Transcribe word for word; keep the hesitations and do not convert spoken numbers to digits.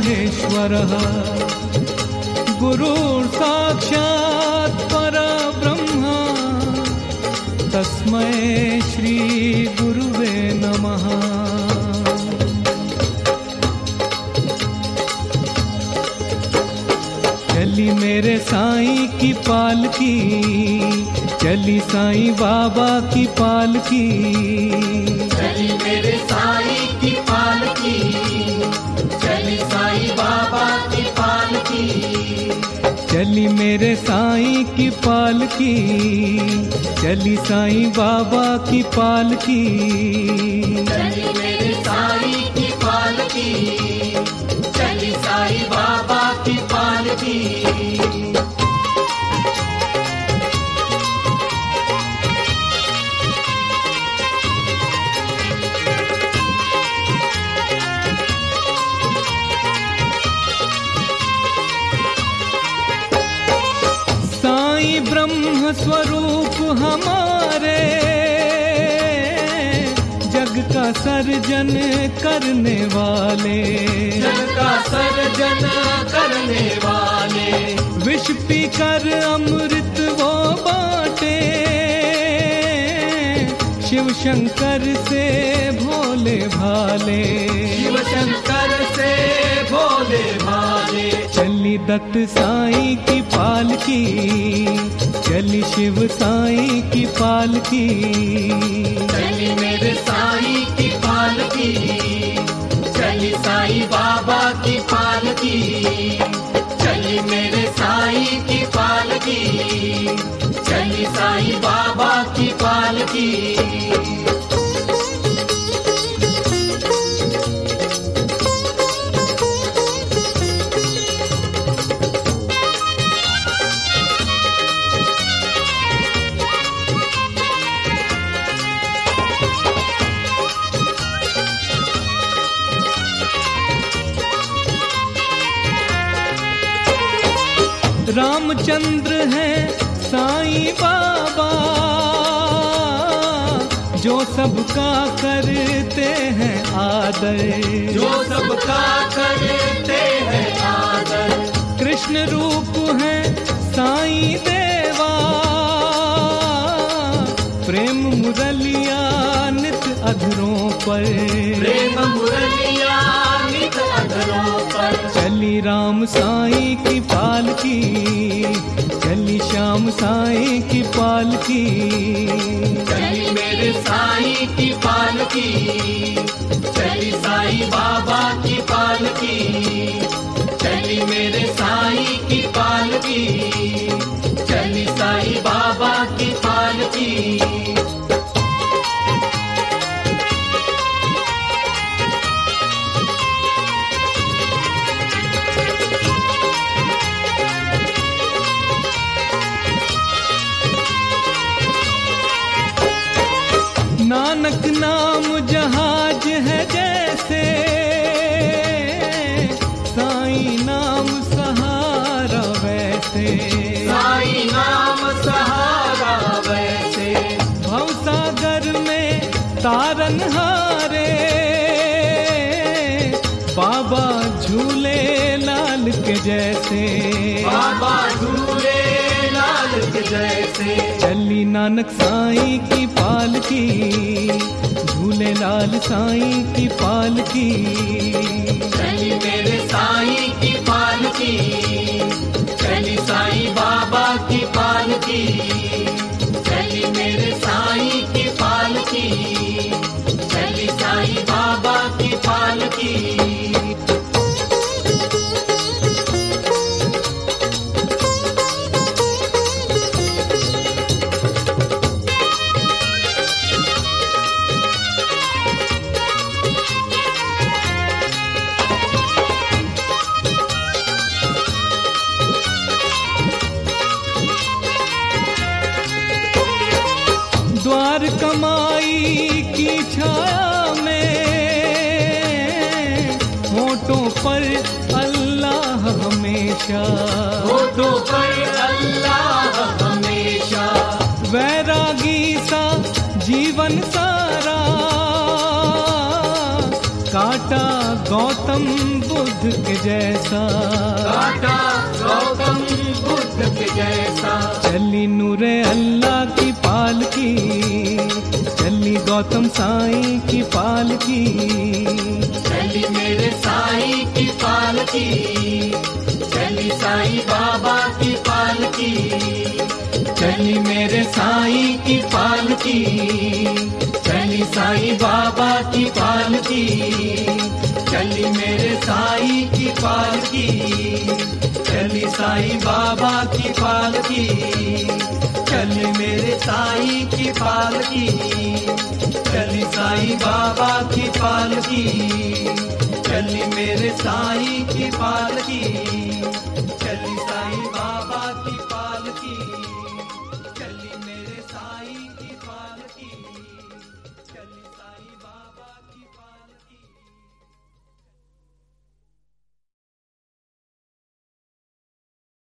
महेश्वरः गुरुः साक्षात् परब्रह्म तस्मै श्री गुरुवे नमः। चली मेरे साईं की पालकी, चली साईं बाबा की पालकी, चली मेरे साईं की पालकी, चली साईं बाबा की पालकी, चली मेरे साईं की पालकी, चली साईं बाबा की पालकी, चली मेरे साईं की पालकी, चली साईं बाबा की पालकी। साईं ब्रह्म स्वरूप हमारे, जग का सर्जन करने वाले, जग का सर्जन करने वाले, विष पीकर अमृत वो बाटे, शिव शंकर से भोले भाले, शिव शंकर से भोले भाले। चली दत्त साईं की पालकी, चली शिव साईं की पालकी, चली मेरे साईं की पालकी, चली साईं बाबा की पालकी, चली मेरे साईं की पालकी, चली साईं बाबा की पालकी। रामचंद्र है साईं बाबा, जो सबका करते हैं आदर, जो सबका करते हैं आदर। कृष्ण रूप है साईं देवा, प्रेम मुरलिया नित अधरों पर, प्रेम मुरलिया नित अधरों पर। चली राम साईं की पालकी, चली श्याम साईं की पालकी, चली मेरे साईं की पालकी, चली साईं बाबा की पालकी, चली मेरे साईं की पालकी, चली साईं बाबा की पालकी। नानक नाम जहाज है जैसे, साईं नाम सहारा वैसे, साईं नाम सहारा वैसे। भवसागर में तारन हारे, बाबा झूले लाल के जैसे, बाबा झूले लाल के जैसे। चली नानक साईं की पालकी, झूले लाल साईं की पालकी, चली मेरे साईं की पालकी, चली साईं बाबा की पालकी, चली मेरे साईं की पालकी, चली साईं बाबा की पालकी। द्वार कमाई की छाया में, होठों पर अल्लाह हमेशा, होठों पर अल्लाह हमेशा। वैरागी सा जीवन सारा, काटा गौतम बुद्ध के जैसा, काटा गौतम बुद्ध के जैसा। चली नूरे अल्लाह की पालकी, चली गौतम साईं की पालकी, चली मेरे साईं की पालकी, चली साईं बाबा की पालकी, चली मेरे साईं की पालकी, चली साईं बाबा की पालकी, चली मेरे साईं की पालकी, चली साईं बाबा की पालकी, चली मेरे साईं की पालकी, चली साईं बाबा की पालकी, चली मेरे साईं की पालकी।